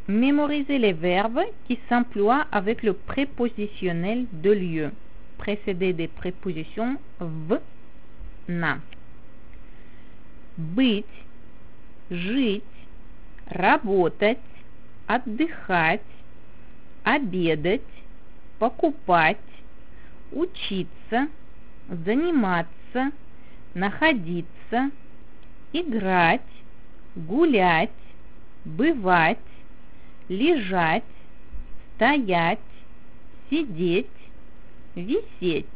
Mémorisez les verbes qui s'emploient avec le prépositionnel de lieu, précédé des prépositions в, на. Быть, жить, работать, отдыхать, обедать, покупать, учиться, заниматься, находиться, играть, гулять, бывать, лежать, стоять, сидеть, висеть.